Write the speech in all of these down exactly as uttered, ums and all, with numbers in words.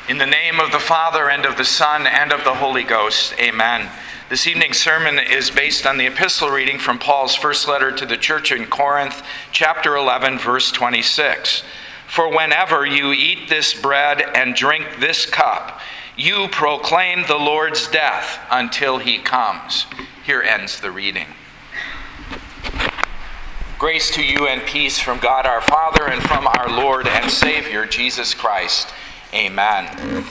In the name of the Father, and of the Son, and of the Holy Ghost, amen. This evening's sermon is based on the epistle reading from Paul's first letter to the church in Corinth, chapter eleven, verse twenty-six. For whenever you eat this bread and drink this cup, you proclaim the Lord's death until he comes. Here ends the reading. Grace to you and peace from God our Father and from our Lord and Savior, Jesus Christ. Amen.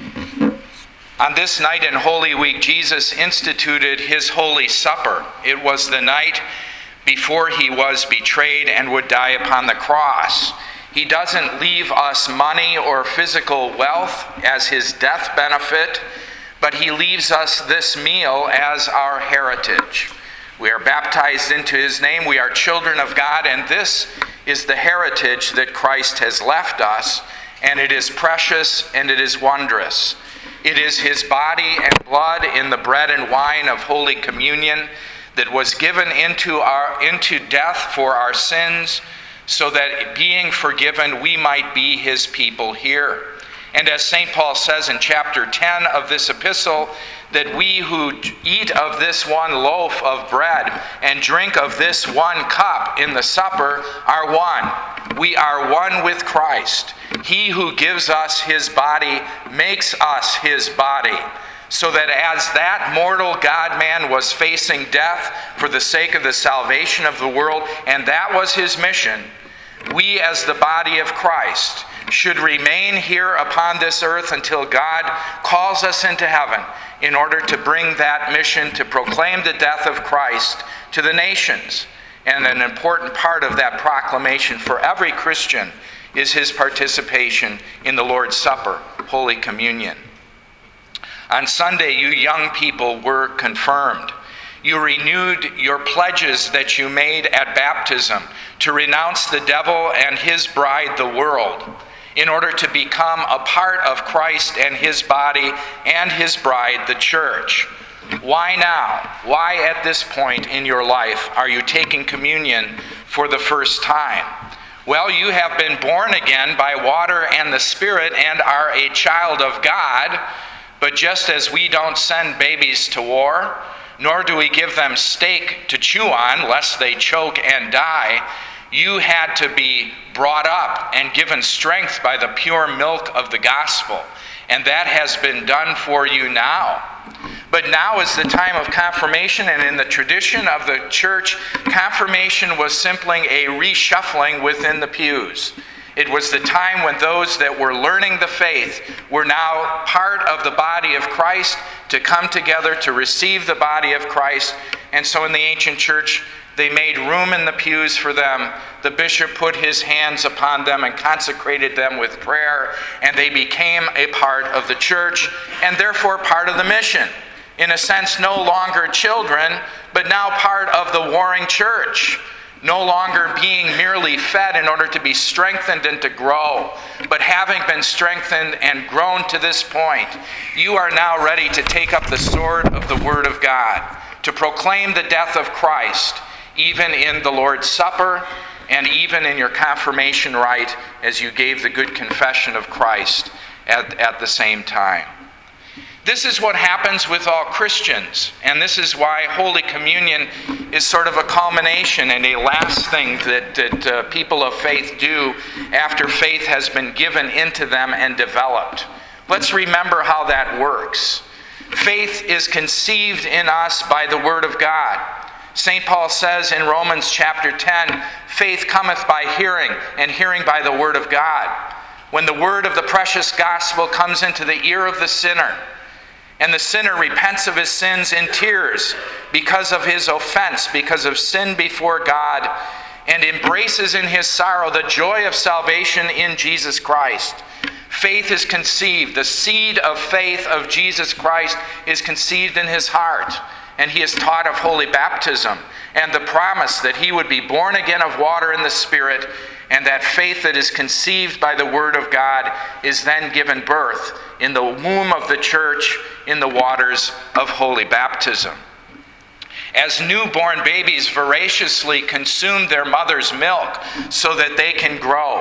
On this night in Holy Week, Jesus instituted his Holy Supper. It was the night before he was betrayed and would die upon the cross. He doesn't leave us money or physical wealth as his death benefit, but he leaves us this meal as our heritage. We are baptized into his name. We are children of God, and this is the heritage that Christ has left us, and it is precious and it is wondrous. It is his body and blood in the bread and wine of Holy Communion that was given into our into death for our sins, so that being forgiven we might be his people here. And as Saint Paul says in chapter ten of this epistle, that we who eat of this one loaf of bread and drink of this one cup in the supper are one. We are one with Christ. He who gives us his body makes us his body, so that as that mortal God-man was facing death for the sake of the salvation of the world, and that was his mission, we as the body of Christ should remain here upon this earth until God calls us into heaven in order to bring that mission to proclaim the death of Christ to the nations. And an important part of that proclamation for every Christian is his participation in the Lord's Supper, Holy Communion. On Sunday, you young people were confirmed. You renewed your pledges that you made at baptism to renounce the devil and his bride, the world, in order to become a part of Christ and his body and his bride, the church. Why now? Why at this point in your life are you taking communion for the first time? Well, you have been born again by water and the Spirit and are a child of God. But just as we don't send babies to war, nor do we give them steak to chew on lest they choke and die, you had to be brought up and given strength by the pure milk of the gospel. And that has been done for you now. But now is the time of confirmation, and in the tradition of the church, confirmation was simply a reshuffling within the pews. It was the time when those that were learning the faith were now part of the body of Christ, to come together to receive the body of Christ. And so in the ancient church, they made room in the pews for them. The bishop put his hands upon them and consecrated them with prayer, and they became a part of the church and therefore part of the mission. In a sense, no longer children, but now part of the warring church. No longer being merely fed in order to be strengthened and to grow, but having been strengthened and grown to this point, you are now ready to take up the sword of the Word of God, to proclaim the death of Christ, even in the Lord's Supper and even in your confirmation rite as you gave the good confession of Christ at, at the same time. This is what happens with all Christians, and this is why Holy Communion is sort of a culmination and a last thing that, that uh, people of faith do after faith has been given into them and developed. Let's remember how that works. Faith is conceived in us by the Word of God. Saint Paul says in Romans chapter ten, faith cometh by hearing, and hearing by the Word of God. When the word of the precious gospel comes into the ear of the sinner, and the sinner repents of his sins in tears because of his offense, because of sin before God, and embraces in his sorrow the joy of salvation in Jesus Christ. Faith is conceived. The seed of faith of Jesus Christ is conceived in his heart. And he is taught of holy baptism and the promise that he would be born again of water and the Spirit, and that faith that is conceived by the Word of God is then given birth in the womb of the church in the waters of holy baptism. As newborn babies voraciously consume their mother's milk so that they can grow,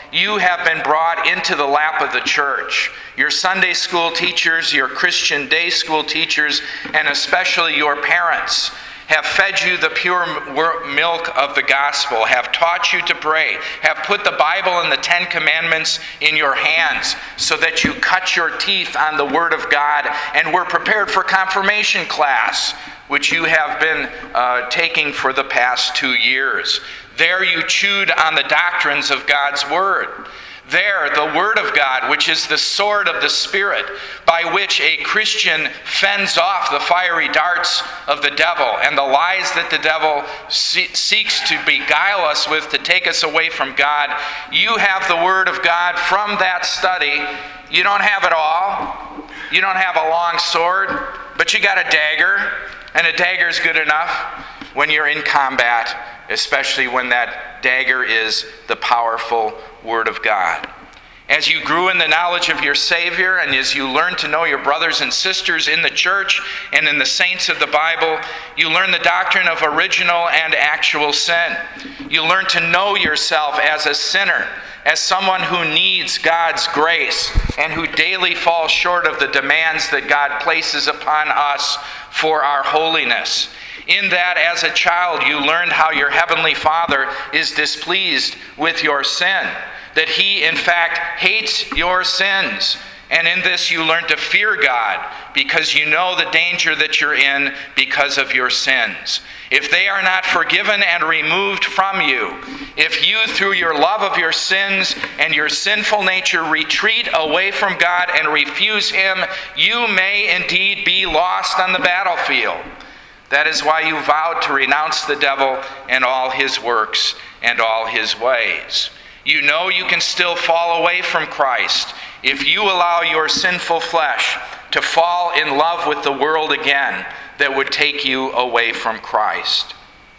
you have been brought into the lap of the church. Your Sunday school teachers, your Christian day school teachers, and especially your parents have fed you the pure milk of the gospel, have taught you to pray, have put the Bible and the Ten Commandments in your hands so that you cut your teeth on the Word of God and were prepared for confirmation class, which you have been uh, taking for the past two years. There you chewed on the doctrines of God's Word. There, the Word of God, which is the sword of the Spirit, by which a Christian fends off the fiery darts of the devil and the lies that the devil see- seeks to beguile us with to take us away from God. You have the Word of God from that study. You don't have it all. You don't have a long sword, but you got a dagger, and a dagger is good enough when you're in combat, especially when that dagger is the powerful Word of God. As you grew in the knowledge of your Savior, and as you learned to know your brothers and sisters in the church and in the saints of the Bible, you learned the doctrine of original and actual sin. You learned to know yourself as a sinner, as someone who needs God's grace and who daily falls short of the demands that God places upon us for our holiness. In that, as a child, you learned how your Heavenly Father is displeased with your sin, that He, in fact, hates your sins. And in this, you learn to fear God because you know the danger that you're in because of your sins. If they are not forgiven and removed from you, if you, through your love of your sins and your sinful nature, retreat away from God and refuse Him, you may indeed be lost on the battlefield. That is why you vowed to renounce the devil and all his works and all his ways. You know you can still fall away from Christ if you allow your sinful flesh to fall in love with the world again that would take you away from Christ.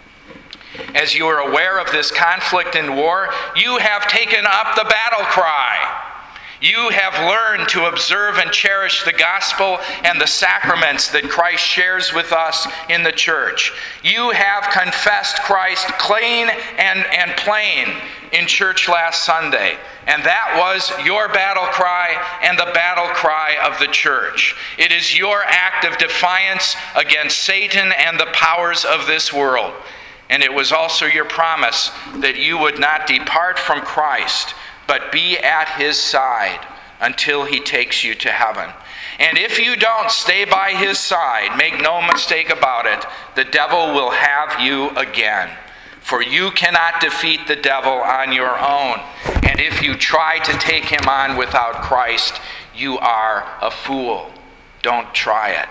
As you are aware of this conflict and war, you have taken up the battle cry. You have learned to observe and cherish the gospel and the sacraments that Christ shares with us in the church. You have confessed Christ clean and, and plain in church last Sunday. And that was your battle cry and the battle cry of the church. It is your act of defiance against Satan and the powers of this world. And it was also your promise that you would not depart from Christ, but be at His side until He takes you to heaven. And if you don't stay by His side, make no mistake about it, the devil will have you again. For you cannot defeat the devil on your own. And if you try to take him on without Christ, you are a fool. Don't try it.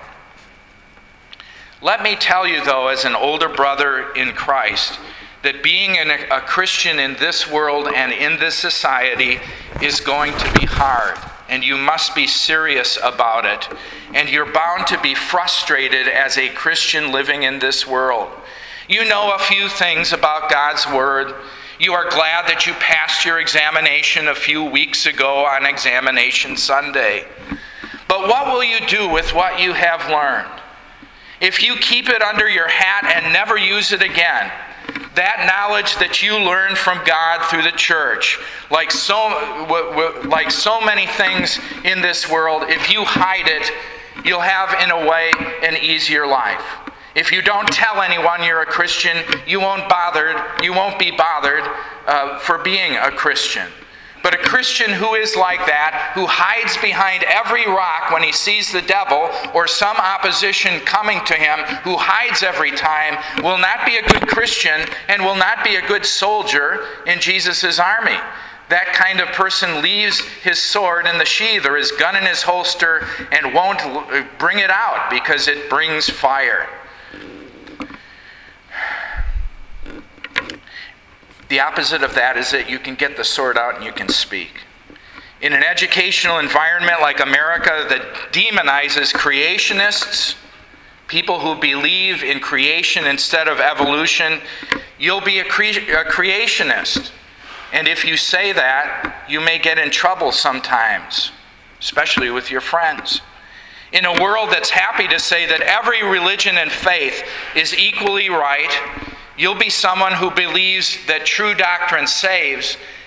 Let me tell you, though, as an older brother in Christ, that being an, a Christian in this world and in this society is going to be hard, and you must be serious about it. And you're bound to be frustrated as a Christian living in this world. You know a few things about God's Word. You are glad that you passed your examination a few weeks ago on Examination Sunday. But what will you do with what you have learned? If you keep it under your hat and never use it again, that knowledge that you learned from God through the church, like so, like so many things in this world, if you hide it, you'll have, in a way, an easier life. If you don't tell anyone you're a Christian, you won't bothered, you won't be bothered uh, for being a Christian. But a Christian who is like that, who hides behind every rock when he sees the devil or some opposition coming to him, who hides every time, will not be a good Christian and will not be a good soldier in Jesus' army. That kind of person leaves his sword in the sheath or his gun in his holster and won't bring it out because it brings fire. The opposite of that is that you can get the sword out and you can speak. In an educational environment like America that demonizes creationists, people who believe in creation instead of evolution, you'll be a, cre- a creationist. And if you say that, you may get in trouble sometimes, especially with your friends. In a world that's happy to say that every religion and faith is equally right, you'll be someone who believes that true doctrine saves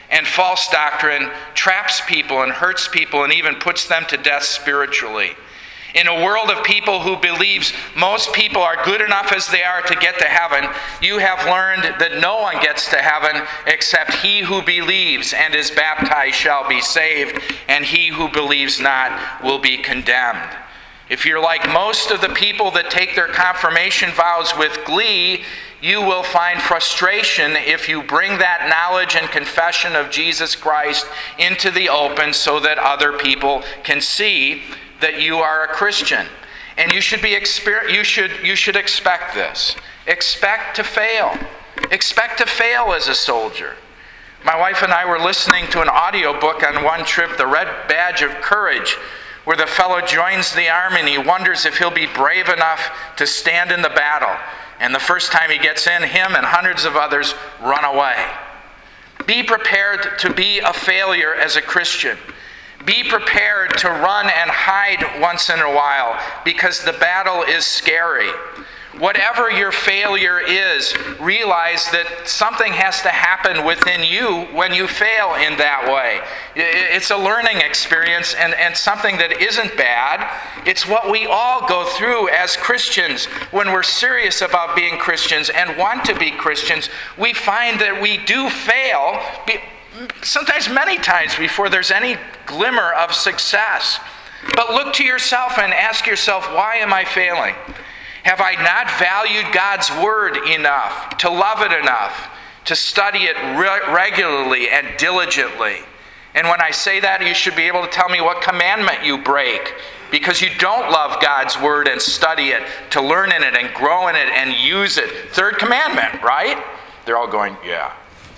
And false doctrine traps people and hurts people and even puts them to death spiritually. In a world of people who believes most people are good enough as they are to get to heaven, you have learned that no one gets to heaven except he who believes and is baptized shall be saved, and he who believes not will be condemned. If you're like most of the people that take their confirmation vows with glee, you will find frustration if you bring that knowledge and confession of Jesus Christ into the open so that other people can see that you are a Christian. And you should be exper- you should you should expect this. Expect to fail. Expect to fail as a soldier. My wife and I were listening to an audiobook on one trip, The Red Badge of Courage, where the fellow joins the army and he wonders if he'll be brave enough to stand in the battle. And the first time he gets in, him and hundreds of others run away. Be prepared to be a failure as a Christian. Be prepared to run and hide once in a while because the battle is scary. Whatever your failure is, realize that something has to happen within you when you fail in that way. It's a learning experience and, and something that isn't bad. It's what we all go through as Christians when we're serious about being Christians and want to be Christians. We find that we do fail, sometimes many times before there's any glimmer of success. But look to yourself and ask yourself, why am I failing? Have I not valued God's word enough, to love it enough, to study it re- regularly and diligently? And when I say that, you should be able to tell me what commandment you break, because you don't love God's word and study it, to learn in it and grow in it and use it. Third commandment, right? They're all going, yeah.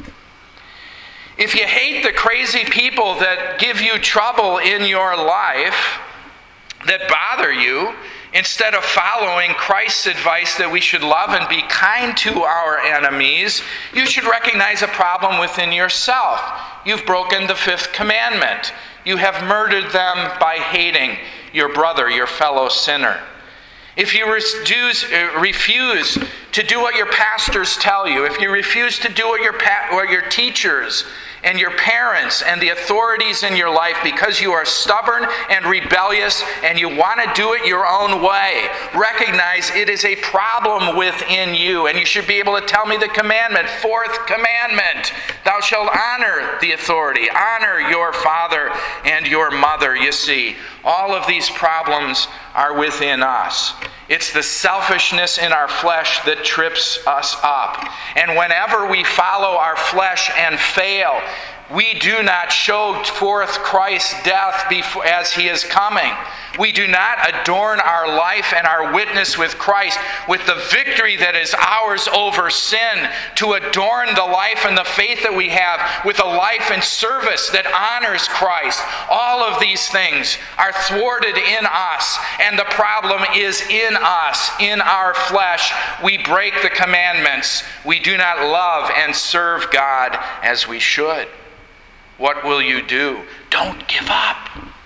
If you hate the crazy people that give you trouble in your life, that bother you, instead of following Christ's advice that we should love and be kind to our enemies, you should recognize a problem within yourself. You've broken the fifth commandment. You have murdered them by hating your brother, your fellow sinner. If you refuse, refuse to do what your pastors tell you, if you refuse to do what your, pa- what your teachers and your parents and the authorities in your life because you are stubborn and rebellious and you want to do it your own way, recognize it is a problem within you. And you should be able to tell me the commandment, fourth commandment, thou shalt honor the authority, honor your father and your mother. You see, all of these problems are within us. It's the selfishness in our flesh that trips us up. And whenever we follow our flesh and fail, we do not show forth Christ's death before, as he is coming. We do not adorn our life and our witness with Christ with the victory that is ours over sin, to adorn the life and the faith that we have with a life and service that honors Christ. All of these things are thwarted in us, and the problem is in us, in our flesh. We break the commandments. We do not love and serve God as we should. What will you do? Don't give up.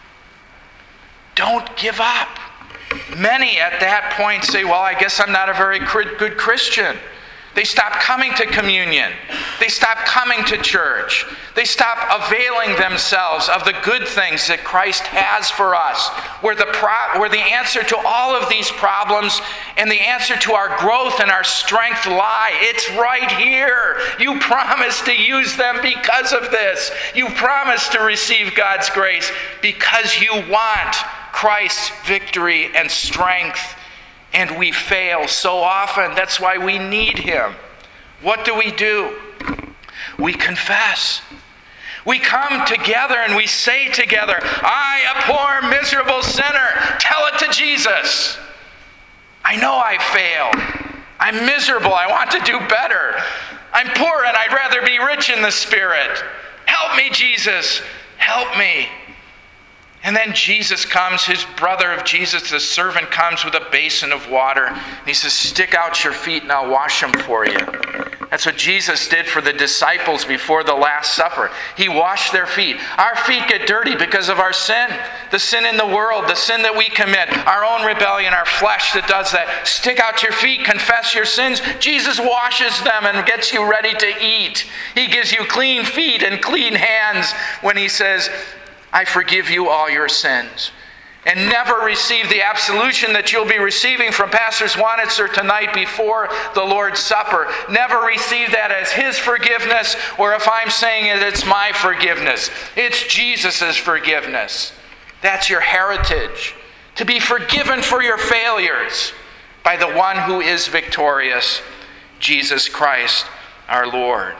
Don't give up. Many at that point say, well, I guess I'm not a very good Christian. They stop coming to communion. They stop coming to church. They stop availing themselves of the good things that Christ has for us, where the, pro- where the answer to all of these problems and the answer to our growth and our strength lie. It's right here. You promise to use them because of this. You promise to receive God's grace because you want Christ's victory and strength. And we fail so often. That's why we need him. What do we do? We confess. We come together and we say together, I, a poor, miserable sinner, tell it to Jesus. I know I failed. I'm miserable. I want to do better. I'm poor and I'd rather be rich in the Spirit. Help me, Jesus. Help me. And then Jesus comes, his brother of Jesus, the servant, comes with a basin of water. And he says, stick out your feet and I'll wash them for you. That's what Jesus did for the disciples before the Last Supper. He washed their feet. Our feet get dirty because of our sin. The sin in the world, the sin that we commit, our own rebellion, our flesh that does that. Stick out your feet, confess your sins. Jesus washes them and gets you ready to eat. He gives you clean feet and clean hands when he says, I forgive you all your sins. And never receive the absolution that you'll be receiving from Pastor Swanitzer tonight before the Lord's Supper. Never receive that as his forgiveness, or if I'm saying it, it's my forgiveness. It's Jesus' forgiveness. That's your heritage. To be forgiven for your failures by the one who is victorious, Jesus Christ our Lord.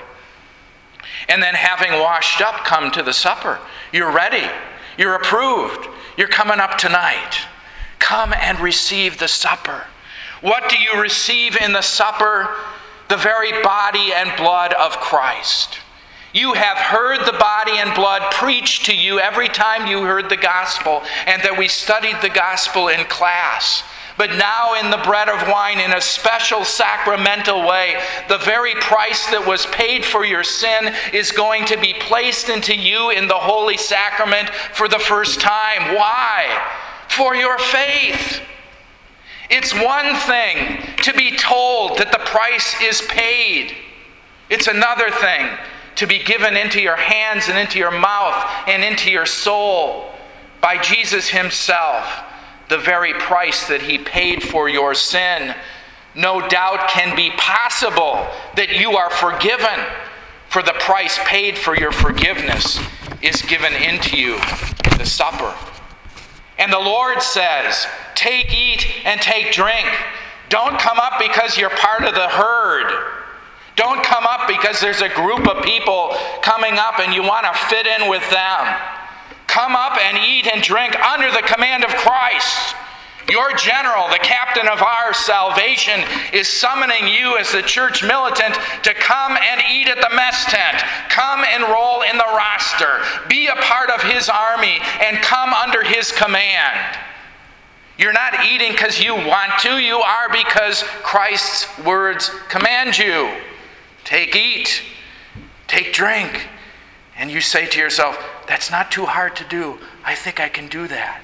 And then having washed up, come to the supper. You're ready. You're approved. You're coming up tonight. Come and receive the supper. What do you receive in the supper? The very body and blood of Christ. You have heard the body and blood preached to you every time you heard the gospel, and that we studied the gospel in class. But now in the bread of wine, in a special sacramental way, the very price that was paid for your sin is going to be placed into you in the Holy Sacrament for the first time. Why? For your faith. It's one thing to be told that the price is paid. It's another thing to be given into your hands and into your mouth and into your soul by Jesus himself. The very price that he paid for your sin, no doubt can be possible that you are forgiven, for the price paid for your forgiveness is given into you in the supper. And the Lord says, take, eat, and take drink. Don't come up because you're part of the herd. Don't come up because there's a group of people coming up and you want to fit in with them. Come up and eat and drink under the command of Christ. Your general, the captain of our salvation, is summoning you as the church militant to come and eat at the mess tent. Come enroll in the roster. Be a part of his army and come under his command. You're not eating because you want to. You are because Christ's words command you. Take, eat. Take, drink. And you say to yourself, that's not too hard to do. I think I can do that.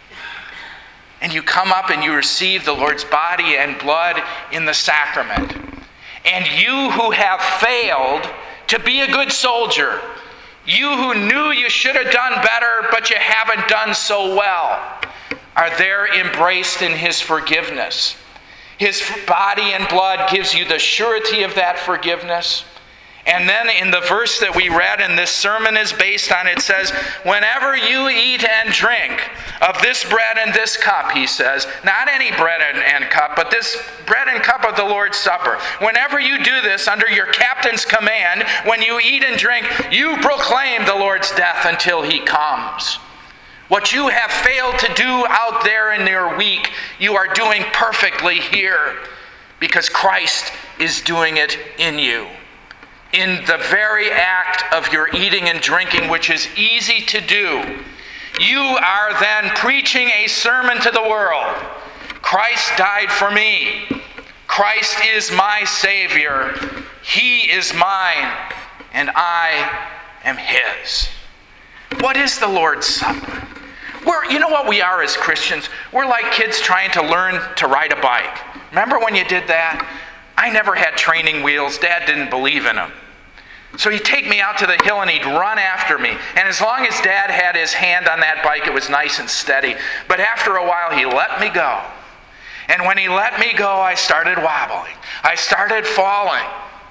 And you come up and you receive the Lord's body and blood in the sacrament. And you who have failed to be a good soldier, you who knew you should have done better, but you haven't done so well, are there embraced in his forgiveness. His body and blood gives you the surety of that forgiveness. And then in the verse that we read, and this sermon is based on, it says, whenever you eat and drink of this bread and this cup, he says, not any bread and, and cup, but this bread and cup of the Lord's Supper. Whenever you do this under your captain's command, when you eat and drink, you proclaim the Lord's death until he comes. What you have failed to do out there in your week, you are doing perfectly here, because Christ is doing it in you. In the very act of your eating and drinking, which is easy to do, you are then preaching a sermon to the world. Christ died for me. Christ is my Savior. He is mine, and I am his. What is the Lord's Supper? We're, you know what we are as Christians? We're like kids trying to learn to ride a bike. Remember when you did that? I never had training wheels. Dad didn't believe in them. So he'd take me out to the hill and he'd run after me. And as long as Dad had his hand on that bike, it was nice and steady. But after a while, he let me go. And when he let me go, I started wobbling. I started falling.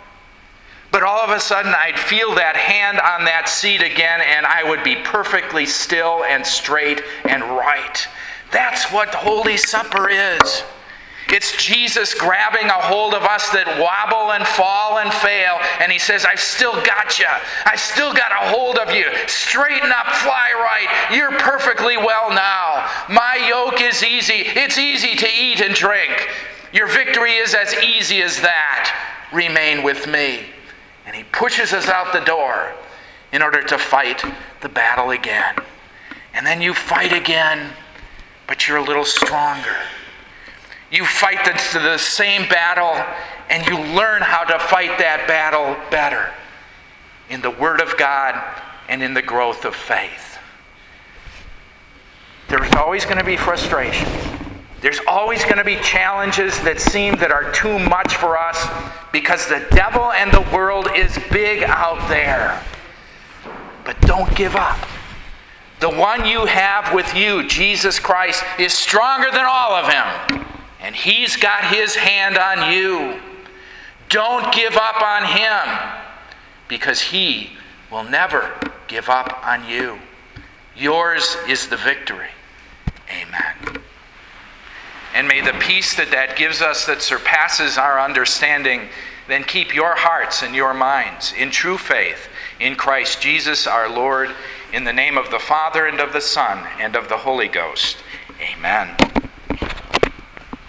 But all of a sudden, I'd feel that hand on that seat again, and I would be perfectly still and straight and right. That's what Holy Supper is. It's Jesus grabbing a hold of us that wobble and fall and fail, and he says, I've still got you. I've still got a hold of you. Straighten up, fly right. You're perfectly well now. My yoke is easy. It's easy to eat and drink. Your victory is as easy as that. Remain with me. And he pushes us out the door in order to fight the battle again. And then you fight again, but you're a little stronger. You fight the, the same battle, and you learn how to fight that battle better in the Word of God and in the growth of faith. There's always going to be frustration. There's always going to be challenges that seem that are too much for us because the devil and the world is big out there. But don't give up. The one you have with you, Jesus Christ, is stronger than all of them. And he's got his hand on you. Don't give up on him, because he will never give up on you. Yours is the victory. Amen. And may the peace that that gives us that surpasses our understanding then keep your hearts and your minds in true faith in Christ Jesus our Lord, in the name of the Father and of the Son and of the Holy Ghost. Amen.